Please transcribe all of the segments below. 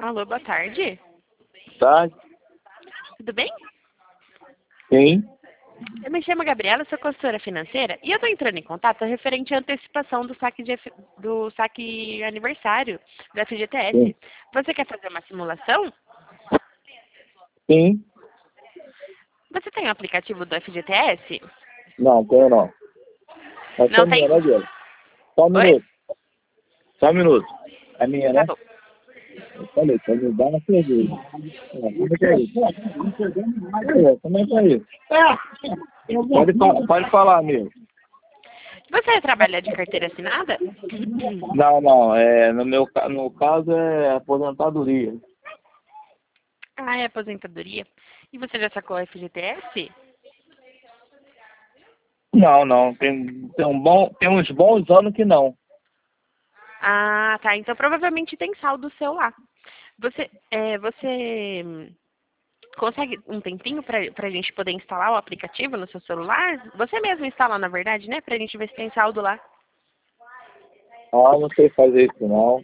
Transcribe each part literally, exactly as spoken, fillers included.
Alô, boa tarde. Tá? Tudo bem? Sim. Eu me chamo Gabriela, sou consultora financeira e eu estou entrando em contato referente à antecipação do saque, de, F- do saque aniversário do F G T S. Sim. Você quer fazer uma simulação? Sim. Você tem o aplicativo do F G T S? Não, tenho não. É só Não minha, tem? né, Diego? Só um Oi? minuto. Só um minuto. É minha, Tá né? bom. Eu falei, pode me dar na cerveja. É, como é que é isso? É, como é que é isso? Pode, fa- pode falar, amigo. Você trabalha de carteira assinada? Não, não. É, no meu ca- no caso é aposentadoria. Ah, é aposentadoria. E você já sacou o F G T S? Não, não. Tem, tem, um bom, tem uns bons anos que não. Ah, tá. Então provavelmente tem saldo seu lá. Você, é, você hum, consegue um tempinho para a gente poder instalar o aplicativo no seu celular? Você mesmo instala, na verdade, né? Para a gente ver se tem saldo lá. Ah, não sei fazer isso não.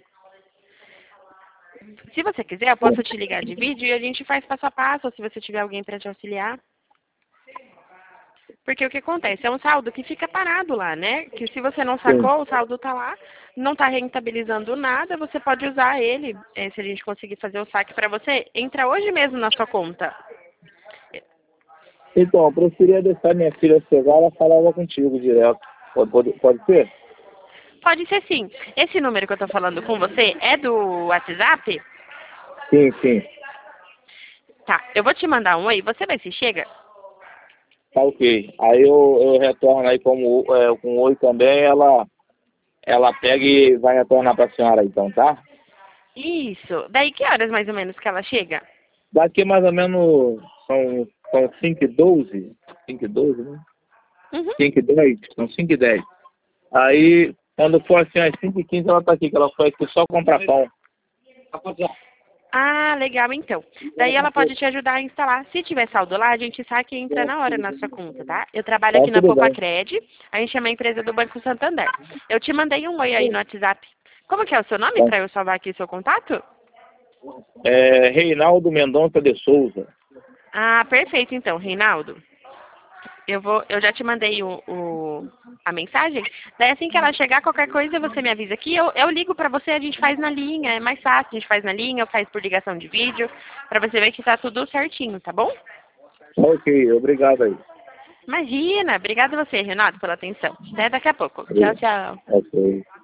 Se você quiser, eu posso te ligar de vídeo e a gente faz passo a passo, ou se você tiver alguém para te auxiliar. Porque o que acontece? É um saldo que fica parado lá, né? Que se você não Sim. sacou, o saldo tá lá, não tá rentabilizando nada, você pode usar ele, eh, se a gente conseguir fazer o saque para você, entra hoje mesmo na sua conta. Então, eu preferia deixar minha filha chegar, ela falava contigo direto. Pode, pode, pode ser? Pode ser sim. Esse número que eu tô falando com você é do WhatsApp? Sim, sim. Tá, eu vou te mandar um aí, você vai se chega? Tá ok. Aí eu, eu retorno aí como, é, com oi também, ela, ela pega e vai retornar pra senhora então, tá? Isso. Daí que horas mais ou menos que ela chega? Daqui mais ou menos são, são cinco e doze. cinco e doze, né? Uhum. cinco e dez. São cinco e dez. Aí, quando for assim, às cinco e quinze ela tá aqui, que ela foi aqui só comprar pão. Ah, legal então. Daí ela pode te ajudar a instalar. Se tiver saldo lá, a gente saque e entra na hora na sua conta, tá? Eu trabalho Tá aqui na tudo Poupa bem. Cred, a gente chama a empresa do Banco Santander. Eu te mandei um oi aí no WhatsApp. Como que é o seu nome Tá. para eu salvar aqui o seu contato? É, Reinaldo Mendonça de Souza. Ah, perfeito então, Reinaldo. Eu vou, eu já te mandei o, o- a mensagem. Daí assim que ela chegar, qualquer coisa você me avisa aqui. Eu, eu ligo pra você, a gente faz na linha, é mais fácil, a gente faz na linha, eu faço por ligação de vídeo, pra você ver que tá tudo certinho, tá bom? Tá ok, obrigado aí. Imagina, obrigada a você, Renato, pela atenção. Até daqui a pouco. Tchau, tchau. Ok.